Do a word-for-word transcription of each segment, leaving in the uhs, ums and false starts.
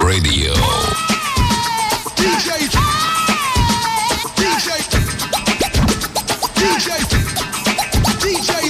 Radio. D J, D J, D J, D J, D J,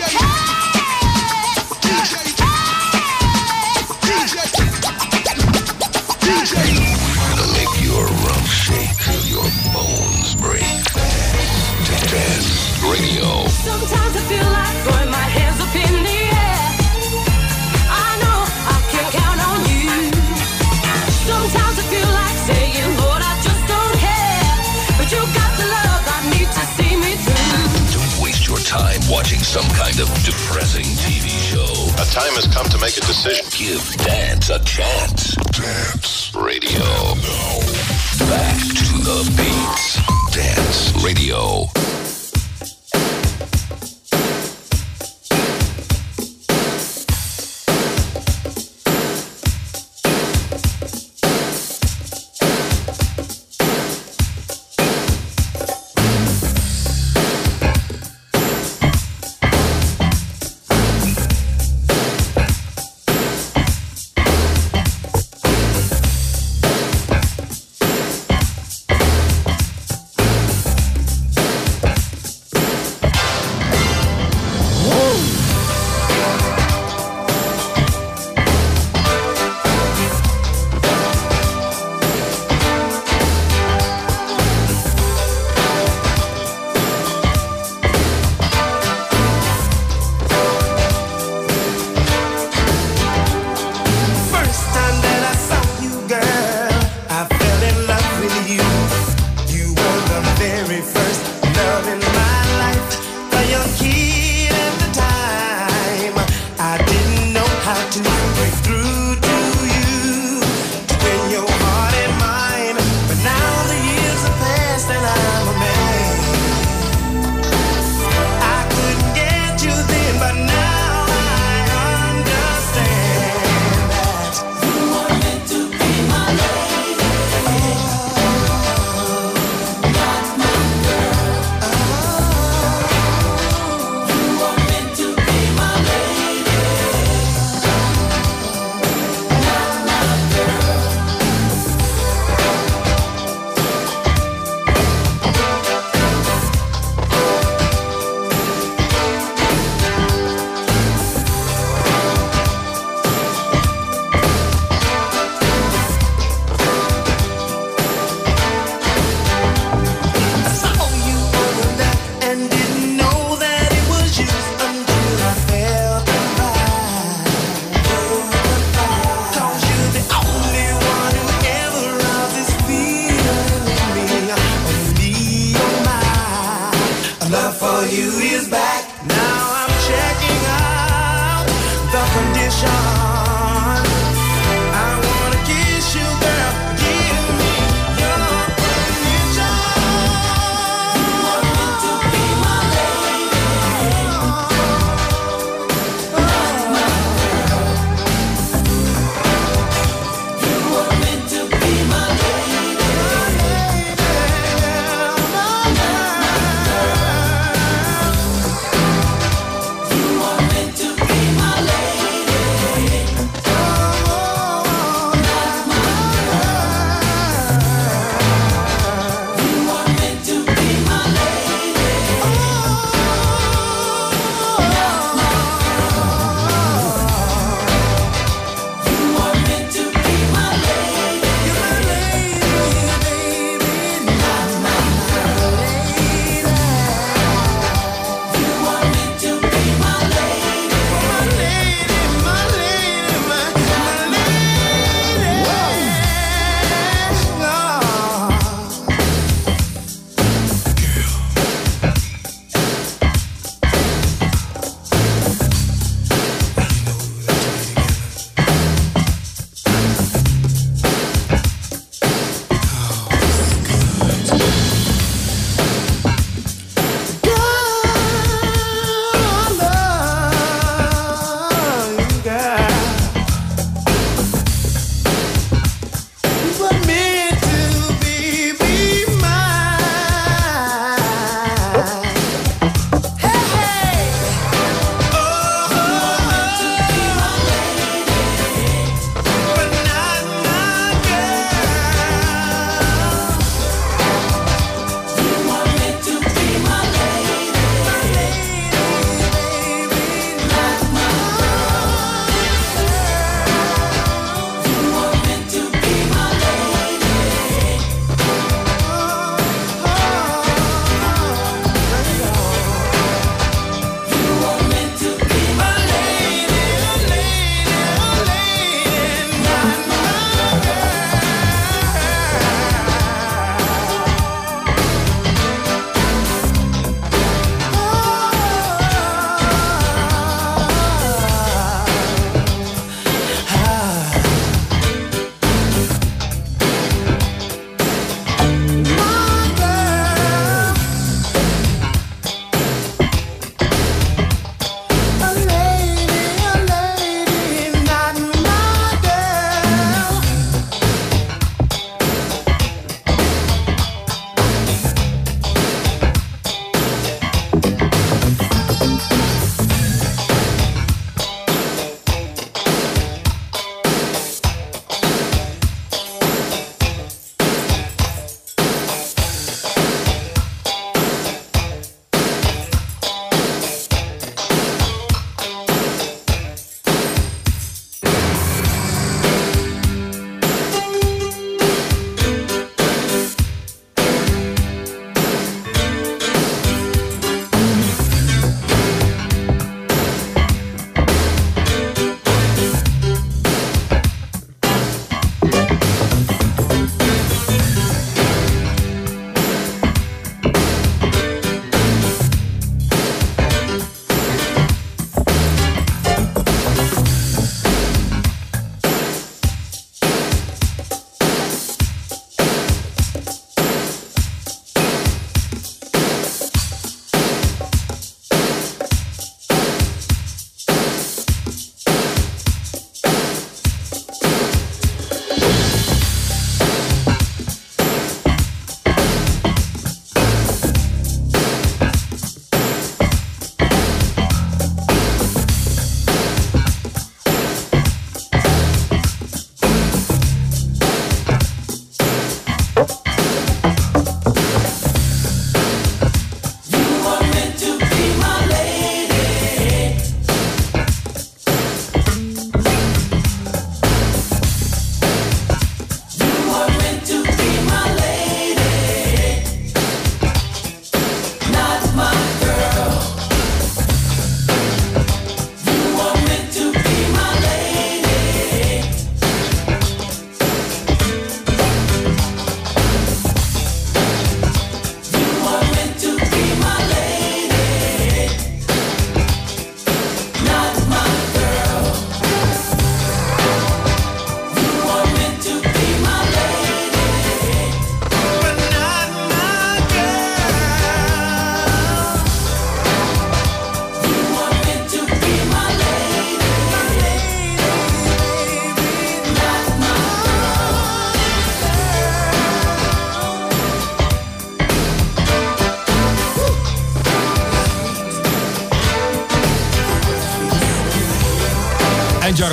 D J. Gonna make your rump shake till your bones break. Dance Radio. Sometimes I feel like throwing my hands up in the air. I know I can count on you. Sometimes I feel like saying, Lord, I just don't care. But you got the love I need to see me through. Don't waste your time watching some kind of depressing T V show. A time has come to make a decision. Give dance a chance. Dance Radio. Back to the beats. Dance Radio.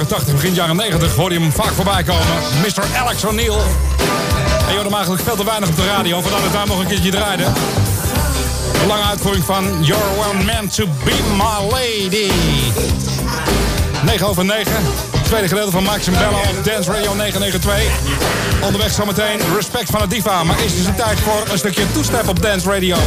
jaren tachtig, begin jaren negentig hoorde je hem vaak voorbij komen. mister Alex O'Neill. En je hoorde hem eigenlijk veel te weinig op de radio, vandaar dat hij nog een keertje draaide. Een lange uitvoering van You're One Man To Be My Lady. negen over negen. Tweede gedeelte van Max en Bella op Dance Radio negen negen twee. Onderweg zometeen Respect van de Diva. Maar eerst is het tijd voor een stukje two-step op Dance Radio.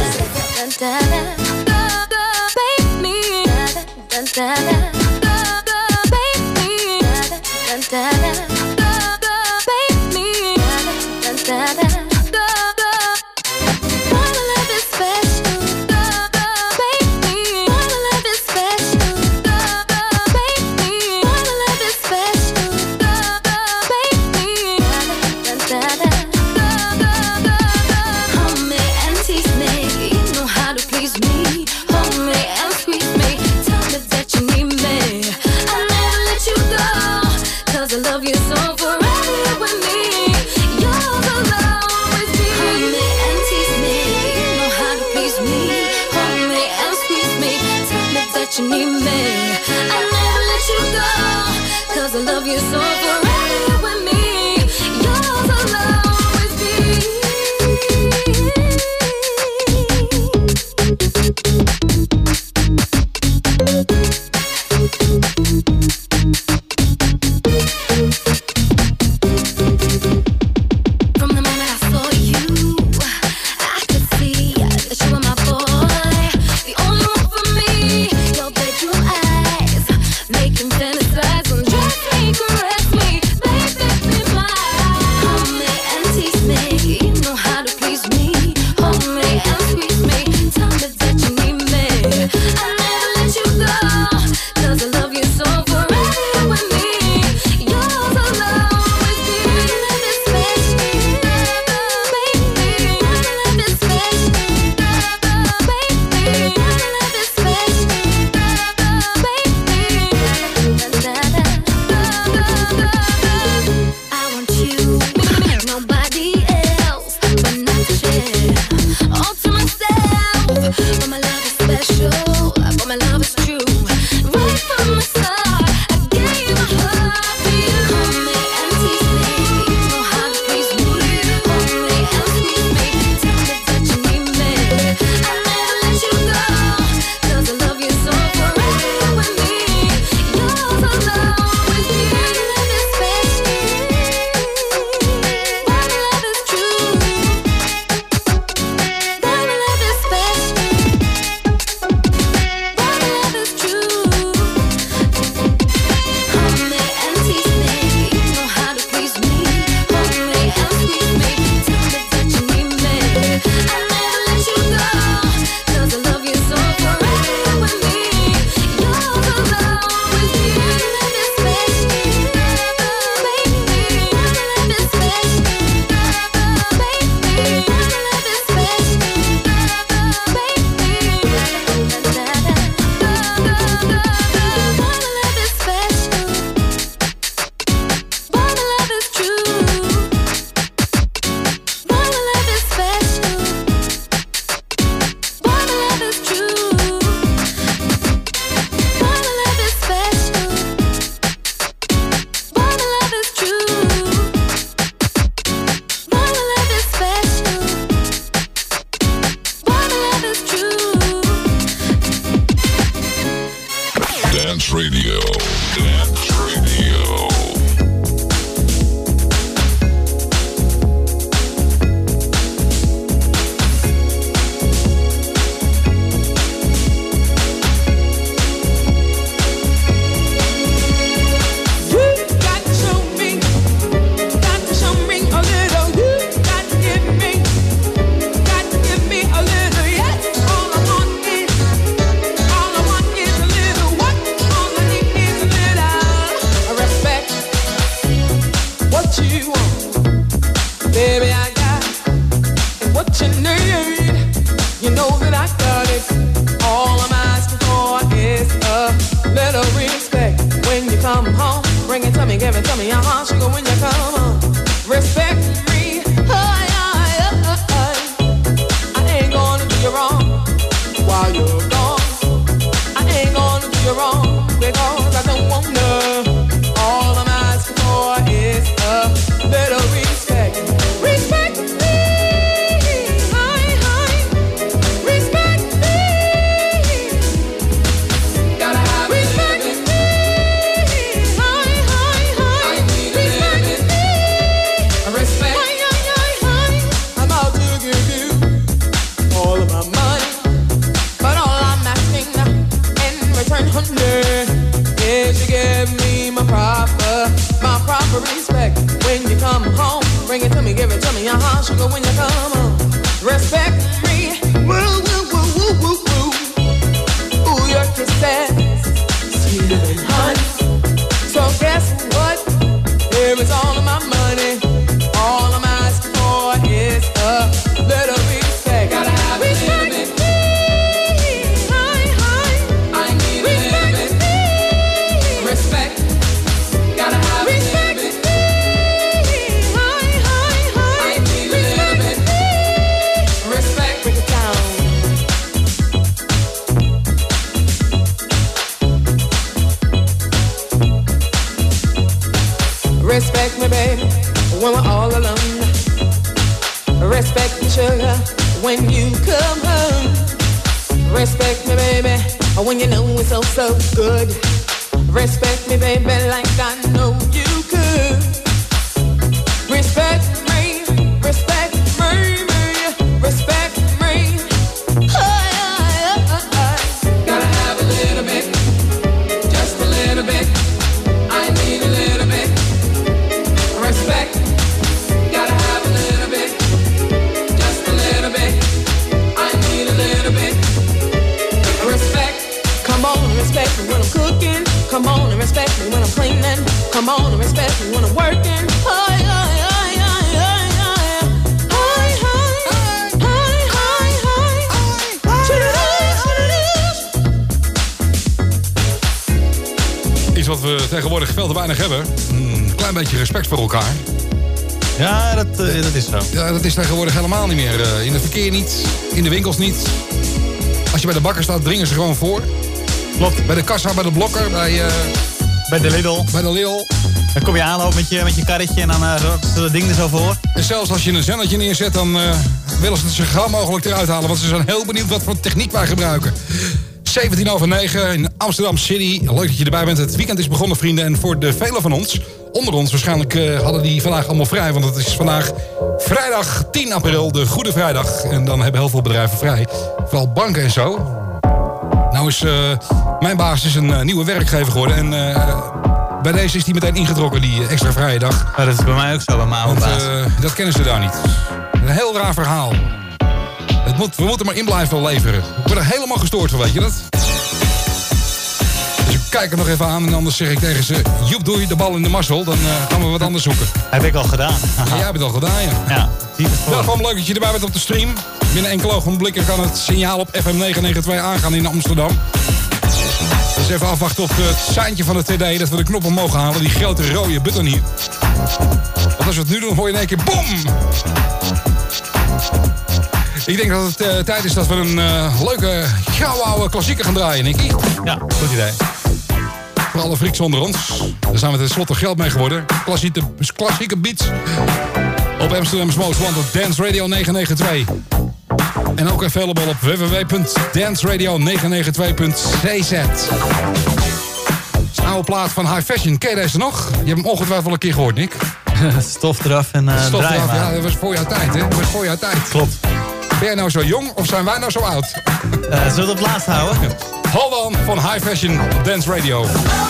Because I don't wanna me a hot sugar when you come on. Respect me. Woo, woo, woo, woo, woo, woo. Ooh, your kisses, sweeter than honey. So guess what? Here is all of my money. All I'm asking for is a little respect. Gotta have respect. A little bit. High, high. I need respect. A little bit. Respect. Gotta have respect. A little bit. High, high, high. I need respect. A little bit. Respect. Break it down. Respect me, baby, when we're all alone. Respect me, sugar, when you come home. Respect me, baby, when you know it's so, so good. Respect me, baby, like I know you could. Respect me, respect me, me, respect me. Hi, hi, hi, hi. Gotta have a little bit, just a little bit. I need a little bit. Respect, gotta have a little bit, just a little bit. I need a little bit. Respect, come on and respect me when I'm cooking. Come on and respect me when I'm cleaning. Come on and respect me when I'm working. Hi, hi, hi, hi, hi, hi. Hi, hi, hi, hi, hi. Iets wat we tegenwoordig veel te weinig hebben. Een klein beetje respect voor elkaar. Ja, dat, uh, dat is zo. Ja, dat is tegenwoordig helemaal niet meer. Uh, in het verkeer niet, in de winkels niet. Als je bij de bakker staat, dringen ze gewoon voor. Klopt. Bij de kassa, bij de blokker, bij, uh, bij de Lidl. Bij de Lidl. Dan kom je aanlopen met je, met je karretje en dan uh, rolt dat ding er zo voor. En zelfs als je een zendertje neerzet, dan uh, willen ze het zo gauw mogelijk eruit halen. Want ze zijn heel benieuwd wat voor techniek wij gebruiken. zeventien over negen in Amsterdam City. Leuk dat je erbij bent. Het weekend is begonnen, vrienden. En voor de velen van ons, onder ons waarschijnlijk, uh, hadden die vandaag allemaal vrij. Want het is vandaag vrijdag tien april, de Goede Vrijdag. En dan hebben heel veel bedrijven vrij. Vooral banken en zo. Nou is uh, mijn baas is een uh, nieuwe werkgever geworden. En uh, bij deze is die meteen ingetrokken, die uh, extra vrije dag. Ja, dat is bij mij ook zo, bij mijn oude baas. Uh, dat kennen ze daar niet. Een heel raar verhaal. Het moet, we moeten maar in blijven leveren. Ik word er helemaal gestoord van, weet je dat? Dus ik kijk er nog even aan en anders zeg ik tegen ze... Joep, doe je de bal in de mazzel, dan uh, gaan we wat anders zoeken. Heb ik al gedaan. Ja, jij hebt het al gedaan, ja. Ja, zie het voor. Welkom, leuk dat je erbij bent op de stream. Binnen enkele ogenblikken kan het signaal op F M negen negen twee aangaan in Amsterdam. Dus even afwachten op het seintje van de T D... dat we de knop omhoog halen, die grote rode button hier. Want als we het nu doen, hoor je in één keer BOM! Ik denk dat het uh, tijd is dat we een uh, leuke, gauw oude klassieker gaan draaien, Nicky. Ja, goed idee. Voor alle freaks onder ons. Daar zijn we tenslotte geld mee geworden. Klassieke, klassieke beats. Op Amsterdam's Most Wanted Dance Radio negen negen twee. En ook available op w w w punt dance radio negen negen twee punt c z. Het is een oude plaat van High Fashion. Ken je deze nog? Je hebt hem ongetwijfeld een keer gehoord, Nick. Stof eraf en uh, Stof draai eraf, maar. ja, dat was voor jouw tijd, hè? Dat was voor jouw tijd. Klopt. Ben jij nou zo jong of zijn wij nou zo oud? Uh, zullen we het op laatst houden? Hold On van High Fashion op Dance Radio.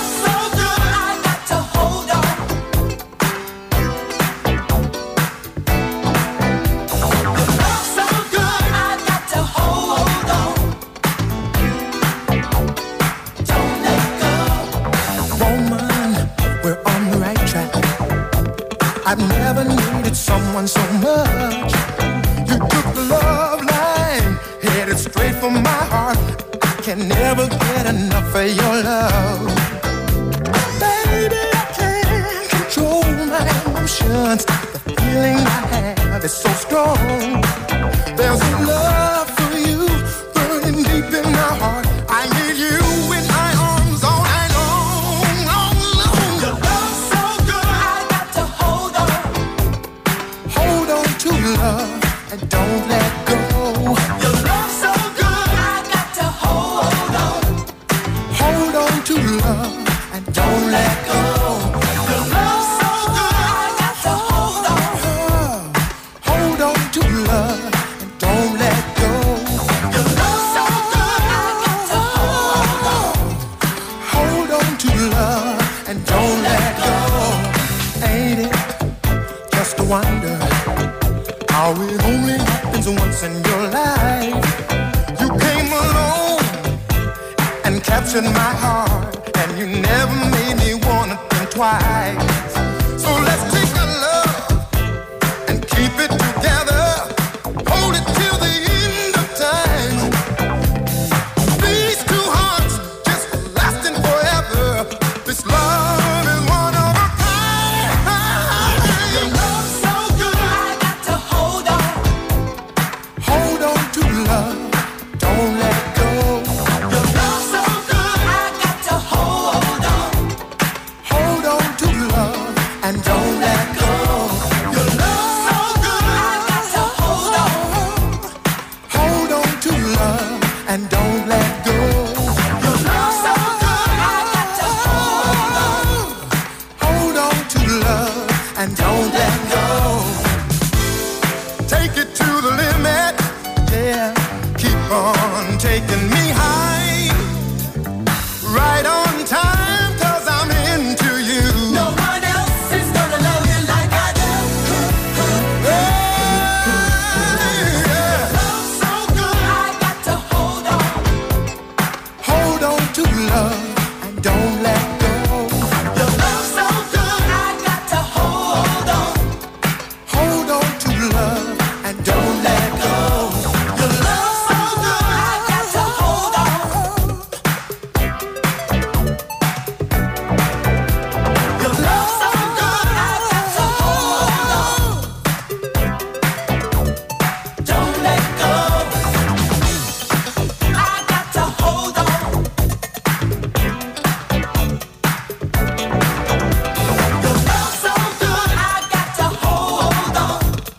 I've never needed someone so much. You took the love line, headed straight for my heart. I can never get enough of your love. Baby, I can't control my emotions. The feeling I have is so strong. There's a love for you burning deep in my heart. I need you in my arms all night long, long, long. Your love's so good, I got to hold on. Hold on to love and don't let go. Your love's so good, I got to hold on. Hold on to love and don't let go. Your love's so good, I got to hold on. Hold on to love and don't let go. Your love's so good, I got to hold on. Hold on to love and don't let go. Ain't it just a wonder how it only happens once in your life. You came along and captured my heart, and you never made me wanna think twice. So let's take our love and keep it together. Hold it till the end of time. These two hearts just lasting forever. This love is one of a kind. Your love's so good, I got to hold on. Hold on to love, don't let go. Your love's so good, I got to hold on. Hold on to love and don't let go. Your love's so good, I got to hold on. Hold on to love and don't let go. Your love's so good, I got to hold on. Hold on to love and don't let go. Take it to the limit, yeah. Keep on taking me high. Right on time, cause I'm into you. No one else is gonna love you like I do. Yeah, yeah. Love's so good, I got to hold on. Hold on to love and don't let go. Your love's so good, I got to hold on. Hold on to love and don't let go. Your love's so good, I got to hold on. Your love's so good, I got to hold on. Don't let go. I got to hold on. Your love's so good, I got to hold on.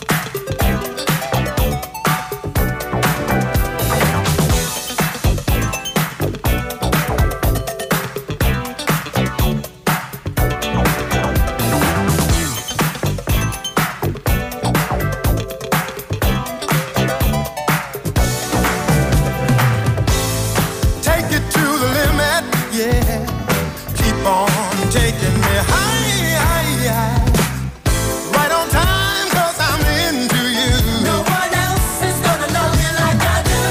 Take it to the limit, yeah. Keep on taking me high, high, high. Right on time, cause I'm into you. No one else is gonna love you like I do.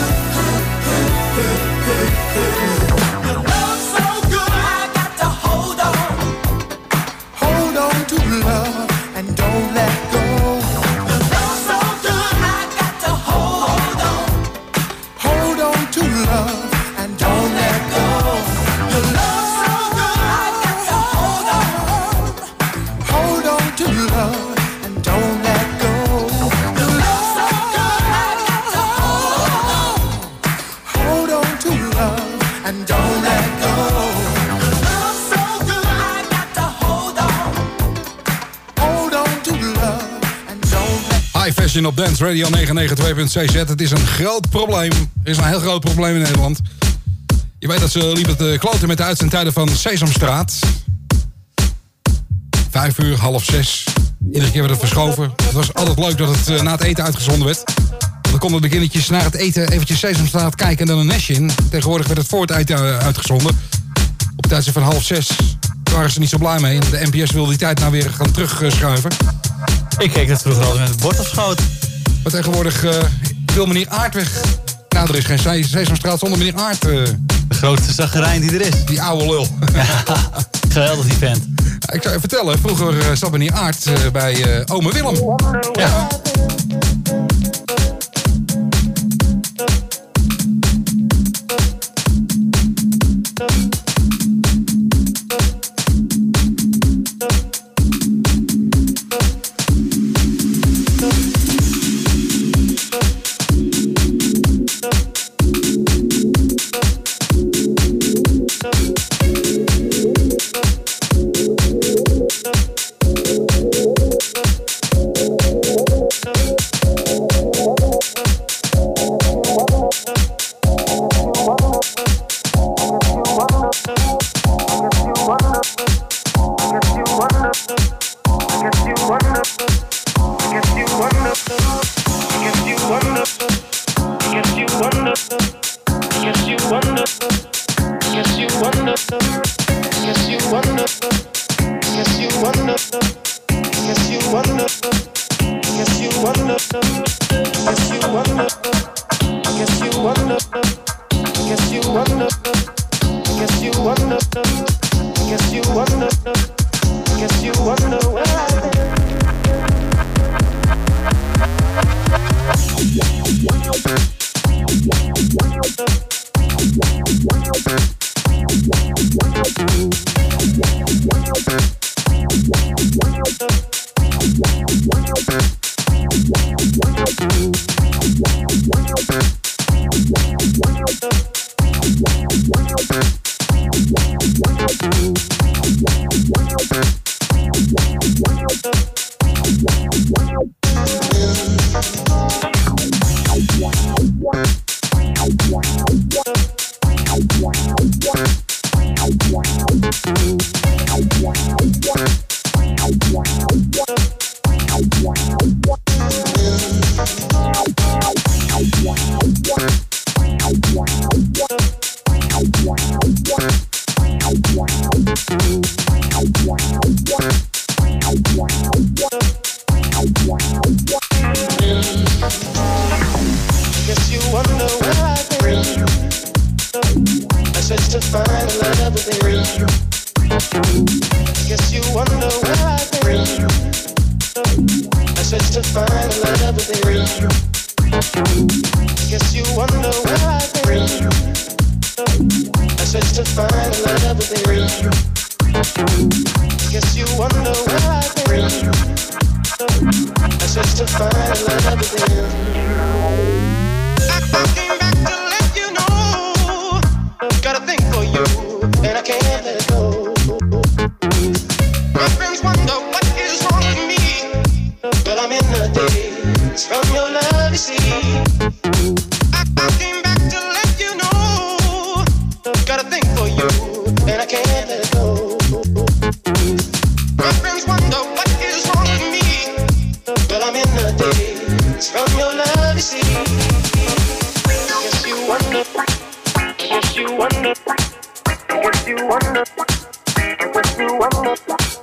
Your love's so good, I got to hold on. Hold on to love and don't let go. Your love's so good, I got to hold on. Hold on to love and don't let go. Your love's so good, I got to hold on. Hold on to love and don't let go. Your love's so good, I got to hold on. Hold on to love and don't let go. Your love's so good, I got to hold on. Hold on to love and don't let High Fashion op Dance Radio negenennegentig punt twee C Z. Het is een groot probleem. Er is een heel groot probleem in Nederland. Je weet dat ze liepen te kloten met de uitzendtijden van Sesamstraat. Vijf uur, half zes. Iedere keer werd het verschoven. Het was altijd leuk dat het uh, na het eten uitgezonden werd. Dan konden de kindertjes na het eten eventjes Sesamstraat kijken en dan een nestje in. Tegenwoordig werd het voor het eten uh, uitgezonden. Op het tijdstip van half zes. Daar waren ze niet zo blij mee. De N P S wilde die tijd nou weer gaan terugschuiven. Ik keek dat vroeger altijd met het bord op schoot. Maar tegenwoordig uh, wil meneer Aert weg. Nou, er is geen Se- Sesamstraat zonder meneer Aert. Uh, De grootste zagerijn die er is. die oude lul. Geweldig die vent. Ik zou je vertellen, vroeger uh, zat meneer Aert uh, bij uh, ome Willem. Ja. wonder, guess you wonder, search to find a love within you. Guess you wonder where I've been. I search to find a love within you. Guess you wonder where I've been. I search to find a love within you. I came back to let you know. Got a thing for you, and I can't let it go. My friends wonder what is wrong with me, but I'm in the daze from your love, you see. I, I came back to let you know. Got a thing for you, and I can't let it go. My friends wonder what is wrong with me, but I'm in the daze from your love, you see. Guess you wonder, guess you wonder, guess you wonder, guess you wonder.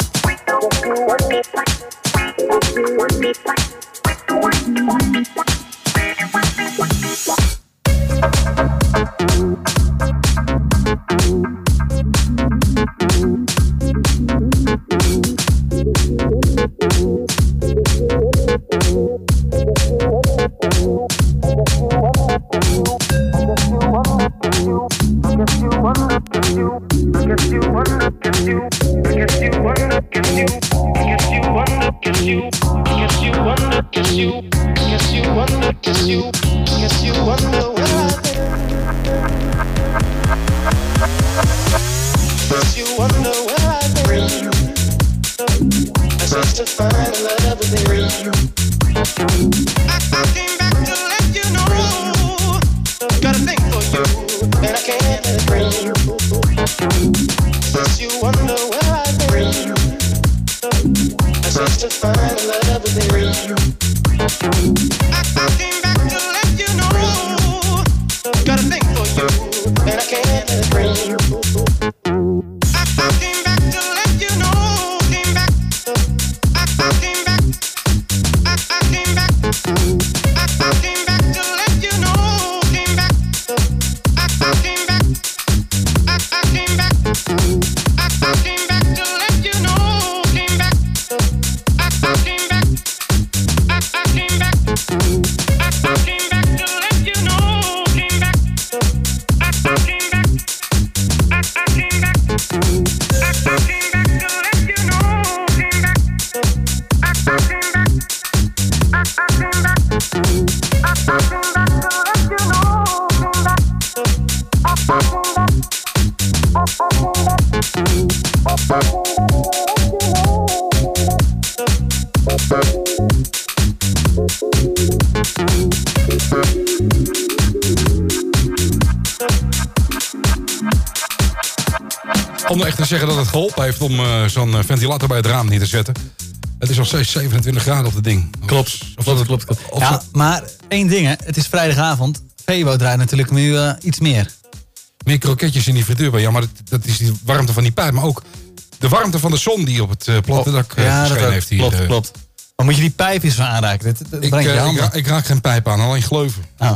Om echt te zeggen dat het geholpen heeft om uh, zo'n uh, ventilator bij het raam neer te zetten. Het is nog steeds zevenentwintig graden op het ding. Klopt, of klopt, het, klopt. klopt. of Ja, het, maar één ding, hè. Het is vrijdagavond. Vevo draait natuurlijk nu uh, iets meer. meer kroketjes in die frituur. Ja, maar dat, dat is die warmte van die pijp. Maar ook de warmte van de zon die op het uh, platte dak uh, ja, geschenen heeft hier. Klopt, uh, klopt. Maar moet je die pijp eens van aanraken? Dat, dat ik, brengt je uh, handen. ik, ra ik raak geen pijp aan, alleen gleuven. Oh.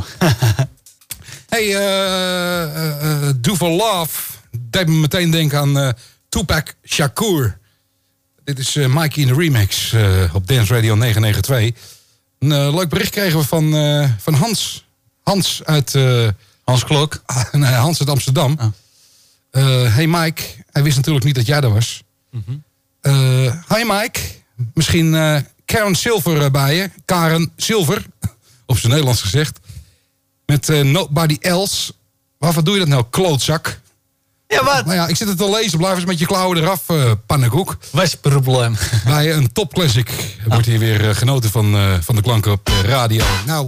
Hey, uh, uh, uh, Do For Love deed me meteen denken aan uh, Tupac Shakur. Dit is uh, Mikey in de remix uh, op Dance Radio negen negen twee. Een uh, leuk bericht kregen we van, uh, van Hans. Hans uit... Uh, Hans Klok. Ah, nee, Hans uit Amsterdam. Oh. Uh, hey Mike, hij wist natuurlijk niet dat jij daar was. Mm-hmm. uh, hi Mike, misschien uh, Karen Silver uh, bij je. Karen Silver, op zijn Nederlands gezegd. Met uh, Nobody Else. Waarvoor doe je dat nou, klootzak? Ja, wat? Nou ja, ik zit het te lezen. Blijf eens met je klauwen eraf, uh, pannenkoek. Wat is het probleem? Bij een topclassic wordt hier weer uh, genoten van, uh, van de klanken op uh, radio. Nou,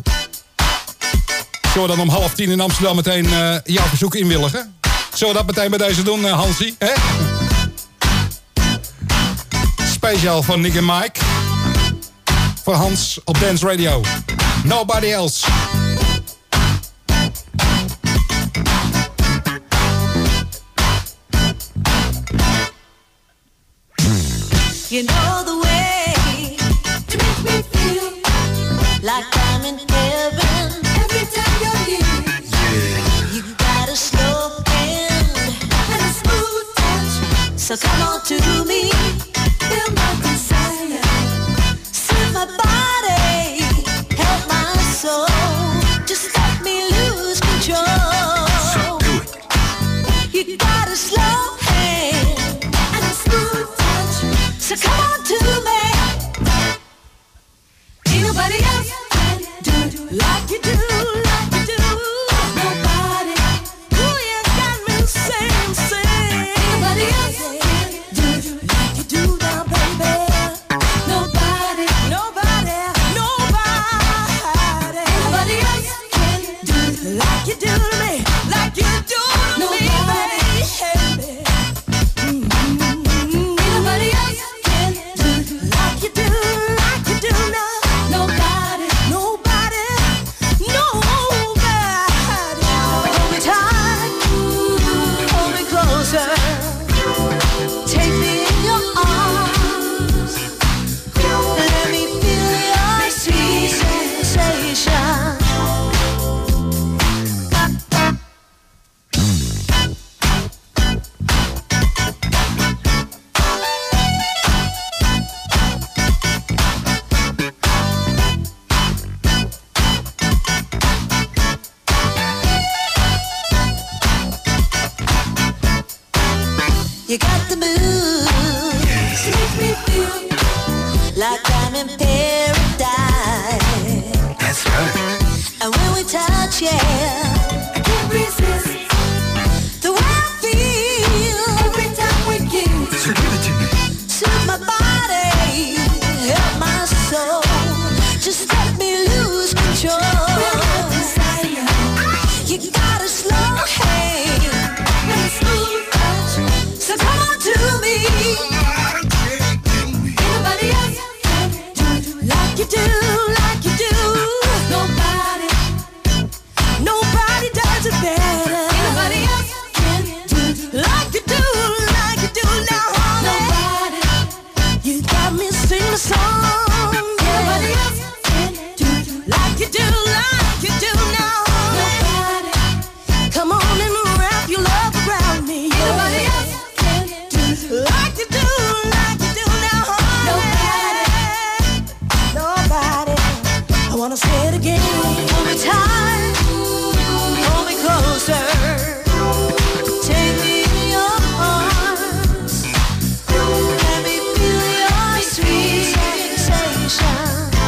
zullen we dan om half tien in Amsterdam meteen uh, jouw verzoek inwilligen? Zullen we dat meteen bij deze doen, uh, Hansie? Hè? Speciaal van Nick en Mike. Voor Hans op Dance Radio. Nobody Else. You know the way to make me feel like I'm in heaven every time you're here. Yeah. You got a slow hand and a smooth touch, so come on to me, feel my desire, set my body You got a slow hand, so come on to me. Anybody else like you do, like you do? Nobody, nobody does it better. Anybody else like you do, like you do now, honey? Nobody, you got me singing a song. Anybody else like you do, like you do now? Come on and wrap your love around me. Nobody else can do like you do, like you do now, honey. Nobody, nobody. I wanna say it again. Hold me tight, hold me closer. Take me in your arms. Let me feel your sweet sensation.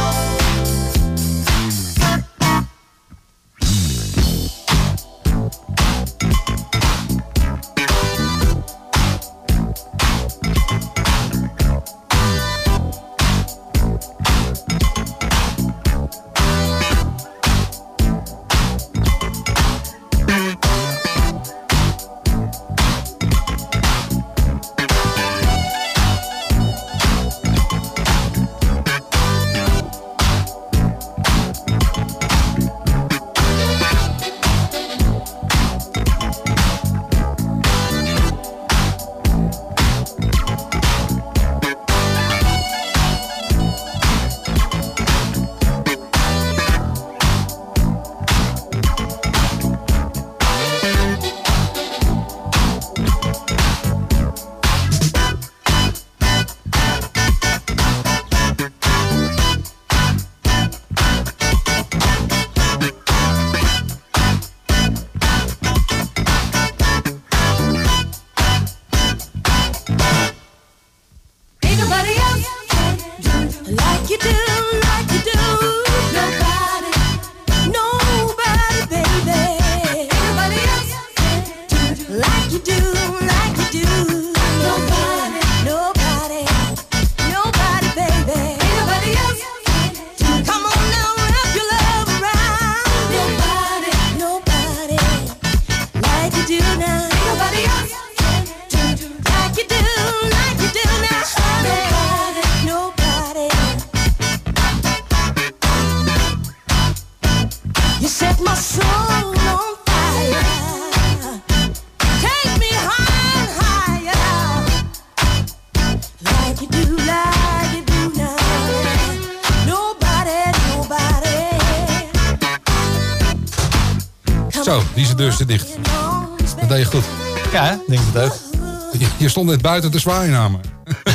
Zo, die is de deur zit dicht. Dat deed je goed. Ja, denk ik het ook. Je, je stond net buiten te zwaaien naar me.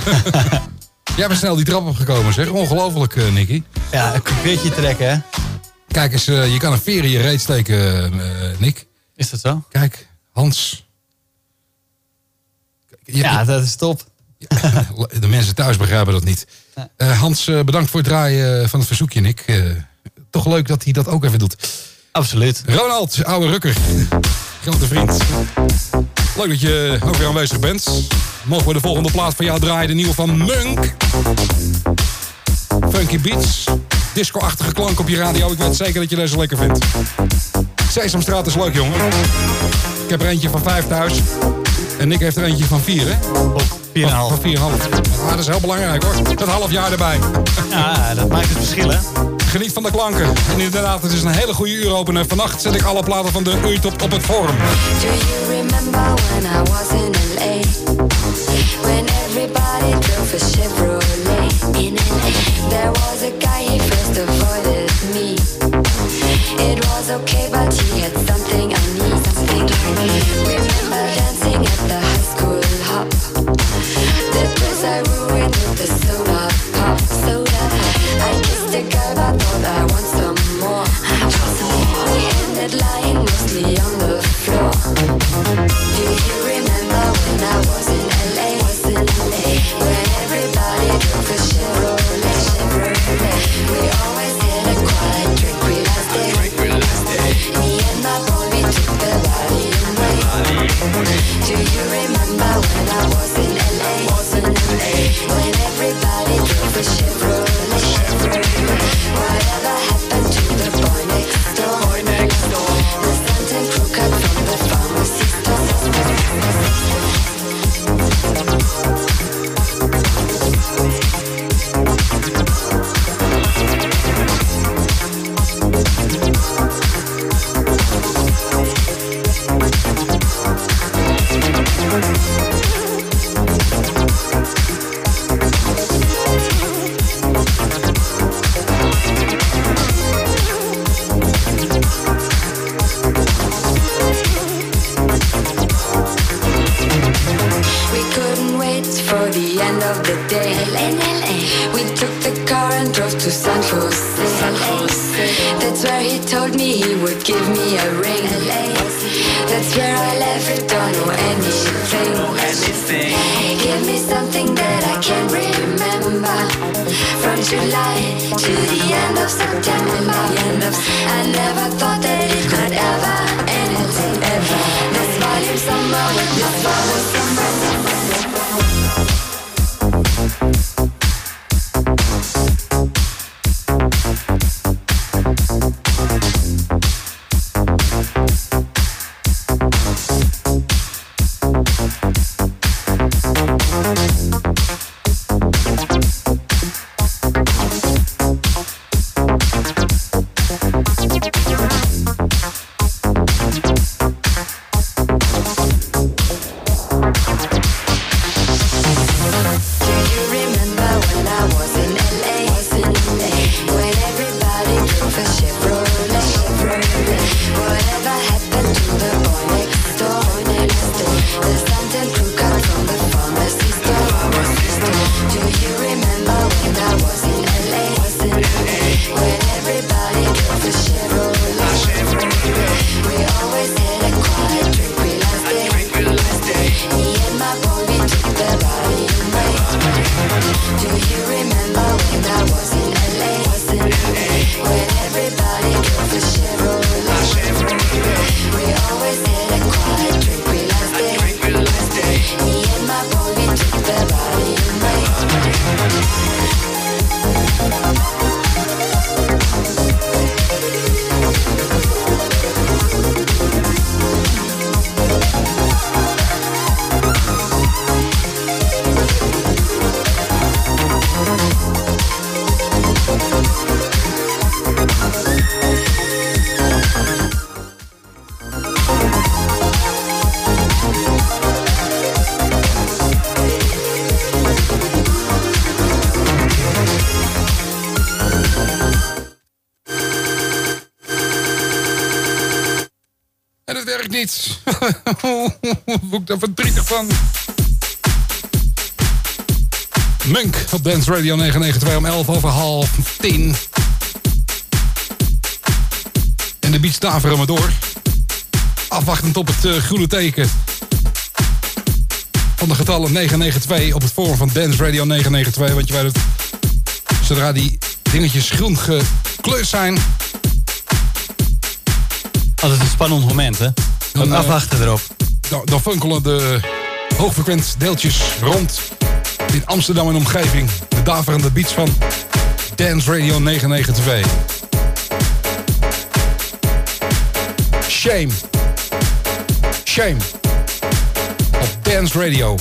Jij bent snel die trap opgekomen, zeg. Ongelooflijk, uh, Nicky. Ja, een veertje trekken, hè? Kijk eens, uh, je kan een veer in je reet steken, uh, Nick. Is dat zo? Kijk, Hans. Je, ja, je, dat is top. De mensen thuis begrijpen dat niet. Uh, Hans, uh, bedankt voor het draaien van het verzoekje, Nick. Uh, toch leuk dat hij dat ook even doet. Absoluut. Ronald, oude rukker. Grote vriend. Leuk dat je ook weer aanwezig bent. Mogen we de volgende plaat van jou draaien? De nieuwe van Munk. Funky Beats. Disco-achtige klank op je radio. Ik weet zeker dat je deze lekker vindt. Sesamstraat is leuk, jongen. Ik heb er eentje van vijf thuis. En Nick heeft er eentje van vier, hè? Of vier en een half. Van vier en een half. Maar dat is heel belangrijk, hoor. Dat half jaar erbij. Ja, dat maakt het verschil, hè? Geniet van de klanken. En inderdaad, het is een hele goede uuropener. Vannacht zet ik alle platen van de U-top op het forum. Do you remember when I was in L A? When everybody drove a Chevrolet in L A? There was a guy, he first avoided me. It was okay, but he had something I need, something I need. Remember dancing at the high school hop. The dress I ruined with the soda pop, soda. I kissed a girl, but thought I want some more. We ended lying mostly on the floor. Do you remember when I was in L A? Was in L A when everybody drove a Chevrolet, Chevrolet. We always had a quiet drink, we last day. Me and my boy Jose. That's where he told me he would give me a ring. That's where I left, don't know anything. Give me something that I can remember. From July to the end of September. I never thought that it could ever end, ever. This volume summer with this volume summer. Niet. Word ik daar verdrietig van. Munk op Dance Radio negen negen twee om elf over half tien. En de beats daveren maar door. Afwachtend op het uh, groene teken. Van de getallen negen negen twee op het forum van Dance Radio negen negen twee. Want je weet het, zodra die dingetjes groen gekleurd zijn... Altijd een spannend moment, hè? Dan uh, afwachten erop. Dan, dan funkelen de hoogfrequent deeltjes rond in Amsterdam en omgeving. De daverende beats van Dance Radio negen negen twee. Shame. Shame. Op Dance Radio.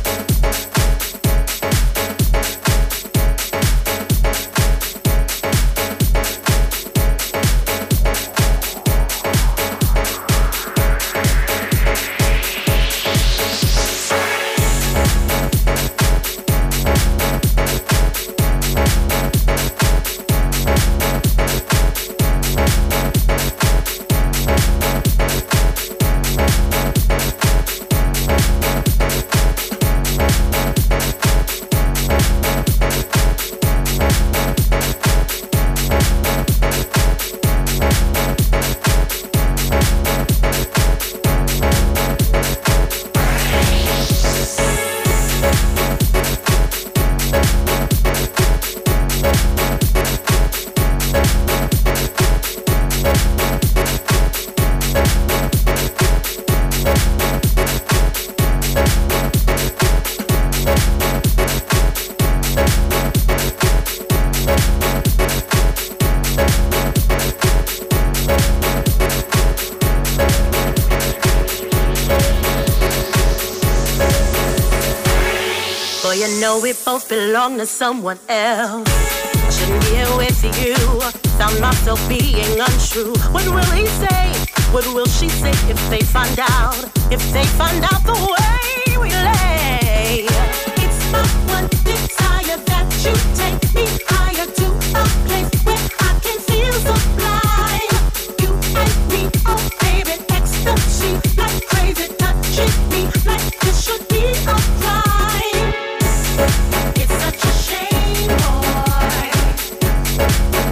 We both belong to someone else. I shouldn't be here with you. Found myself being untrue. What will he say? What will she say if they find out? If they find out the way we lay? It's my one desire that you take me higher to a place where I can feel sublime. You and me, oh baby, ecstasy, like crazy, touching me like this should be a crime. It's such a shame, boy.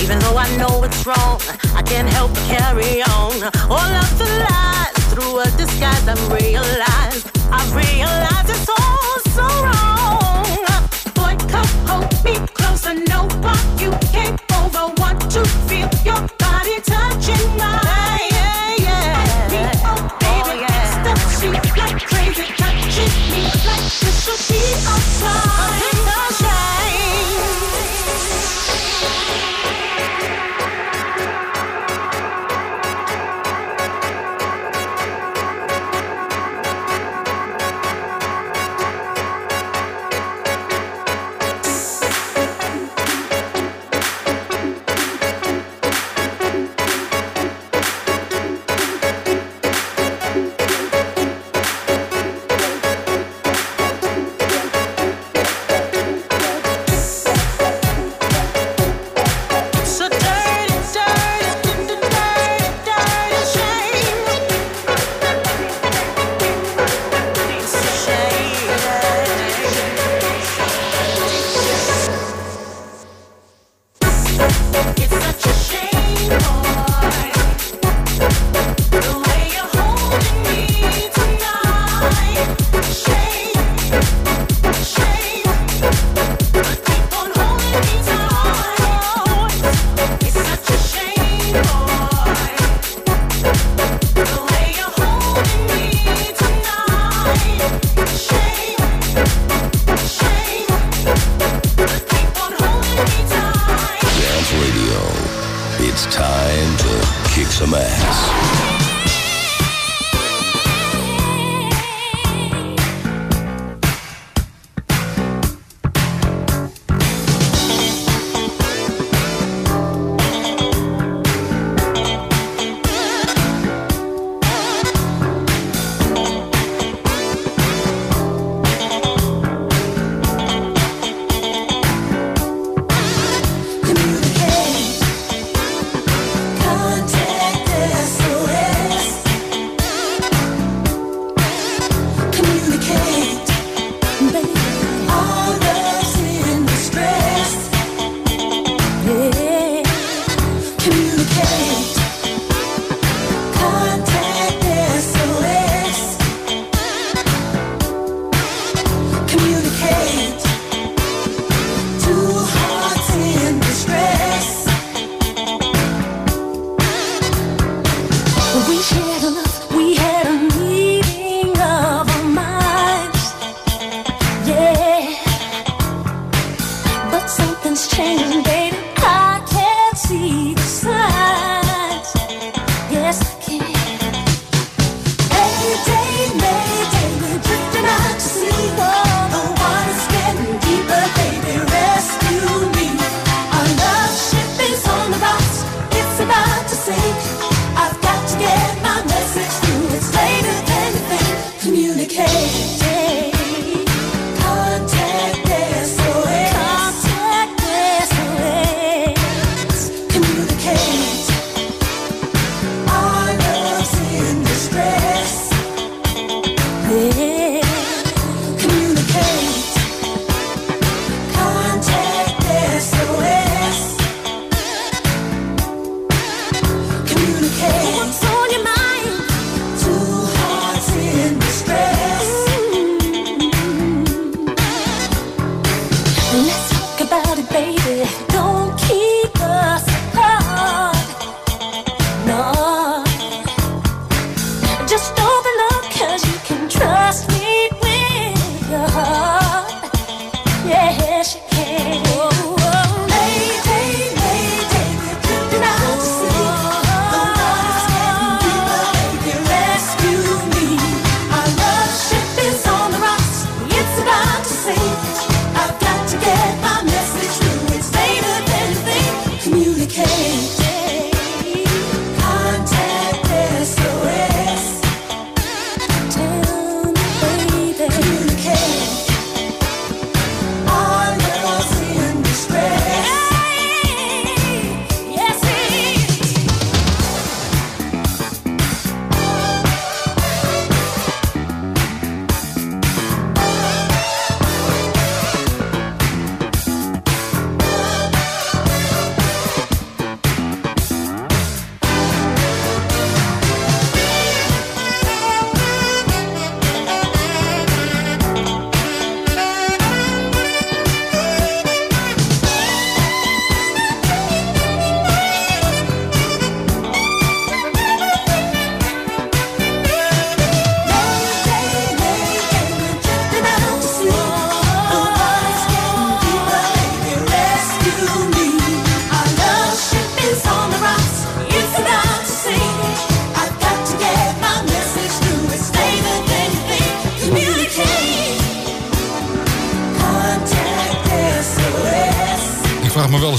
Even though I know it's wrong, I can't help but carry on. All of the lies, through a disguise, I've realized, I've realized it's all so wrong. Boy, come hold me close, I know why you came over. Want to feel your body touching mine. Yeah, yeah. Me, oh baby, oh, yeah. Ecstasy like crazy, touching me like this should be a sign. No shame.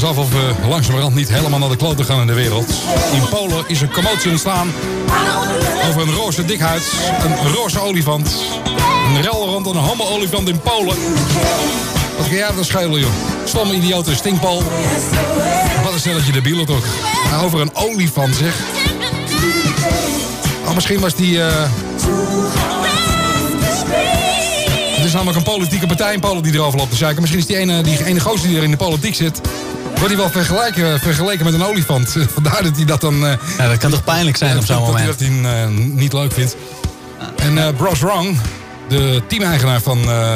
ons af of we langzamerhand niet helemaal naar de kloten gaan in de wereld. In Polen is een commotie ontstaan over een roze dikhuid, een roze olifant. Een rel rond een homo-olifant in Polen. Wat kan jij dat schelen, joh? Stomme idiote stinkpol. Wat een stelletje debielen toch. Nou, over een olifant, zeg. Oh, misschien was die... Uh... Het is namelijk een politieke partij in Polen die erover loopt te zeiken. Misschien is die ene, die ene gozer die er in de politiek zit... wordt hij wel vergeleken, vergeleken met een olifant. Vandaar dat hij dat dan... Uh... Ja, dat kan toch pijnlijk zijn op zo'n moment. Dat hij dat hij, uh, niet leuk vindt. En uh, Bros Wrong, de teameigenaar van... Uh...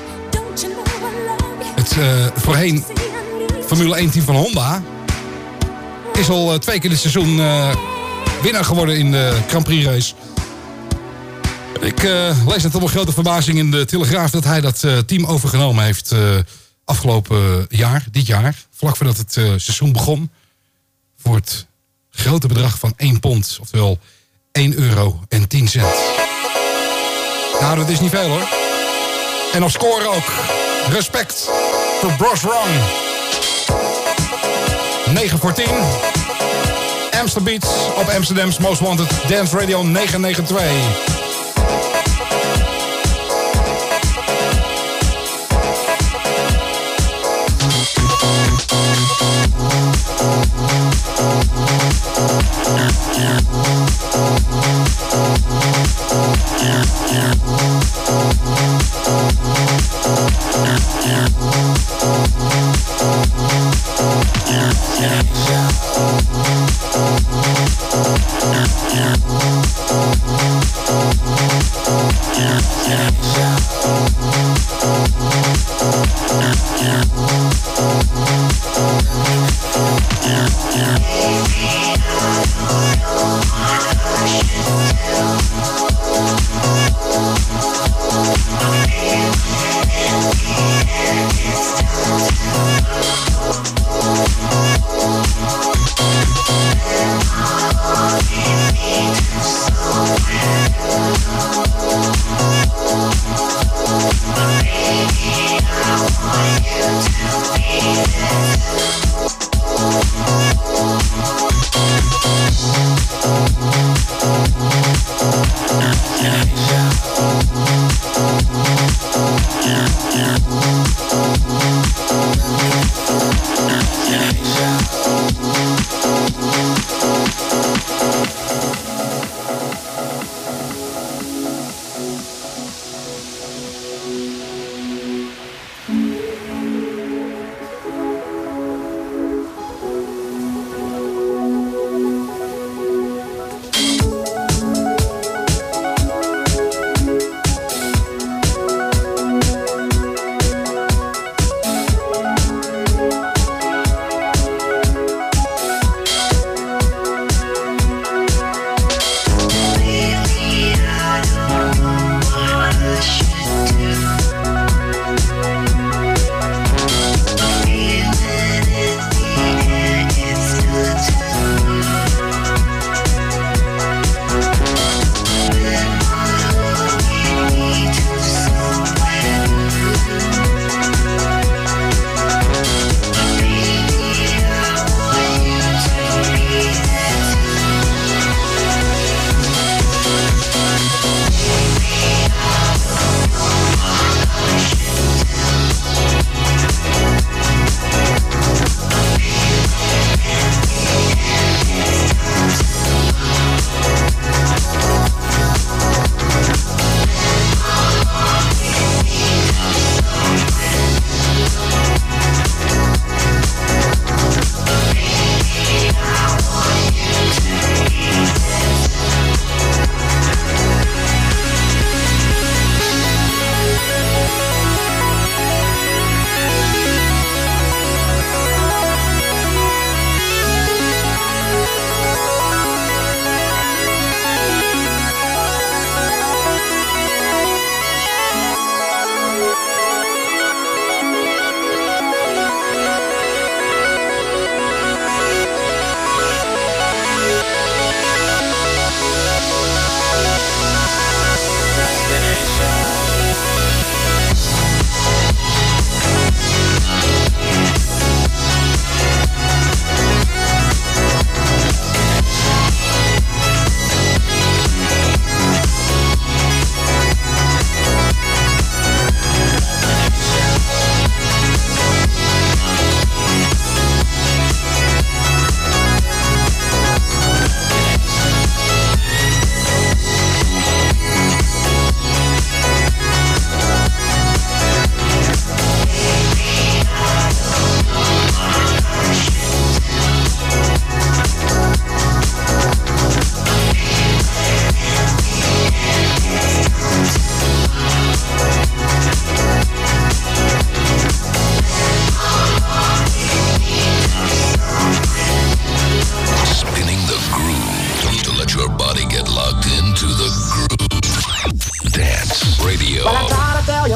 het uh, voorheen Formule één team van Honda... is al uh, twee keer dit seizoen uh, winnaar geworden in de Grand Prix race. Ik uh, lees net op een grote verbazing in de Telegraaf... dat hij dat uh, team overgenomen heeft uh, afgelopen jaar, dit jaar. Vlak voordat het uh, seizoen begon. Voor het grote bedrag van één pond. Oftewel één euro en tien cent. Nou, dat is niet veel hoor. En op score ook. Respect voor Bros Wrong. negen voor tien. Amster Beats op Amsterdam's Most Wanted Dance Radio negen negen twee. We'll be right back.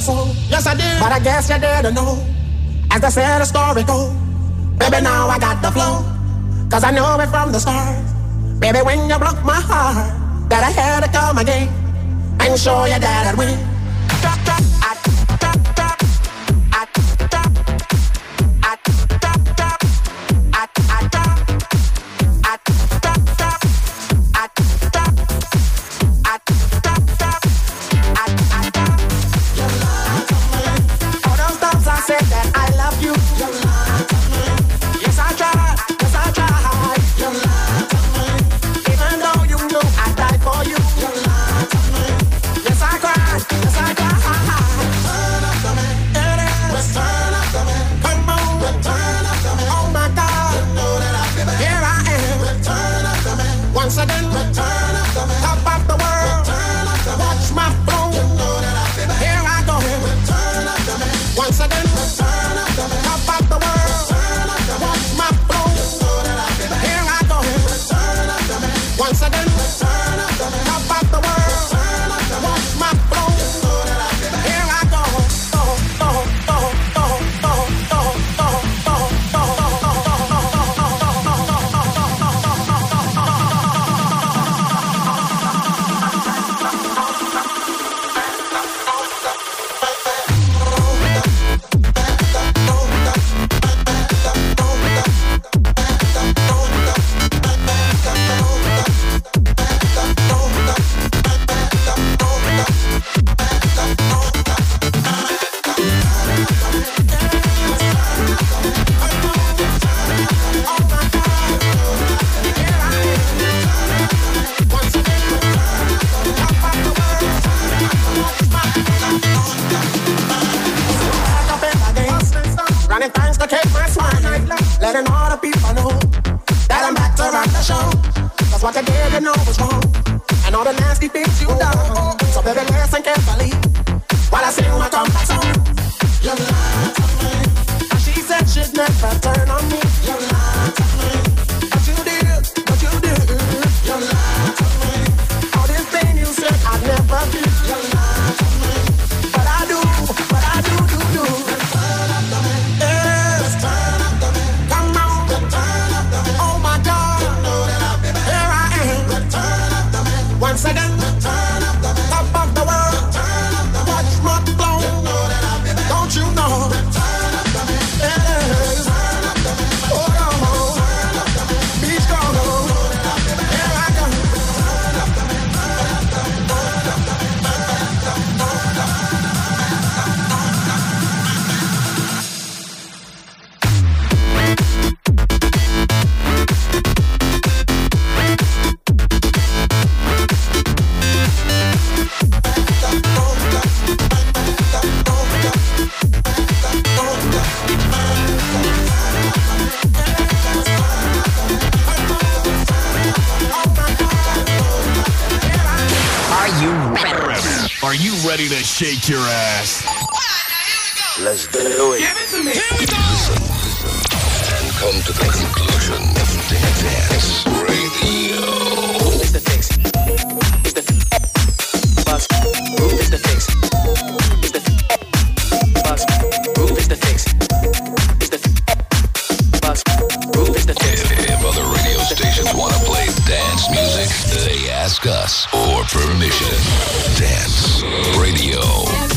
soul. Yes, I did. But I guess you didn't know. As they say the story goes, baby, now I got the flow. Cause I knew it from the start. Baby, when you broke my heart, that I had to come again and show you that I'd win. Drop, drop, I, drop, drop, I, drop, I, drop, drop, I, I, drop, I, drop, drop, I, drop, I, drop, drop, I, I, drop. You lied to me. All those times I said that I love you. You lied to me. Yes, I tried. Yes, I tried. You lied to me. Even though you knew I'd die for you. You lied to me. Yes, I cried. Yes, I cried. Return up to me. It is. Return up to me. Come on. Return up to me. Oh my God. You know that I'll be back. Here I am. Return up to me. Once again. Return up to me. Top of the world. Return up to me. Watch my flow. You know that I'll be back. Here I go. Return up to me. Once again. Return up to me. Top of the world. Return up to me. Watch my flow. You know that I'll be back. Here I go. Return up to me. Once again. Return up to me. Top of the world. Return up to me. Watch my flow. You know that I'll be back. Here I go. Go, go, go, go, go, go, go, go, go, running things to keep my smile, letting all the people know that I'm back to rock the show. Cause what you did, you know was wrong, and all the nasty things you done. So baby, listen carefully while I sing my comeback song. You lied to me, and she said she'd never turn on me. You lied to me, but you did, but you did. You lied to me, all this thing you said I'd never do. You lied to me, but I do, but I do, do, do. Return up to me. Return up to me. Come on. Return up to me. Oh my God. You know that I'll be back. Here I am. Return up to me. Once again. Return up to me. Top of the world. Return up to me. Watch my flow. You know that I'll be back. Don't you know? Return up to me. Yes. Return up to me. Hold on. Return up to me. Be strong. You know that I'll be back. Here I go. Return up to me. Return up to me. Return up to me. Return up to me. Are you ready to shake your ass? Let's do it. Give it to me. Here we go. Listen, listen, and come to the conclusion of Dance Radio. It's the fix. It's the bus. Groove is the fix. It's the bus. Groove is the fix. It's the bus. Groove is the fix. If other radio stations want to play dance music, they ask us for permission. Dance Radio.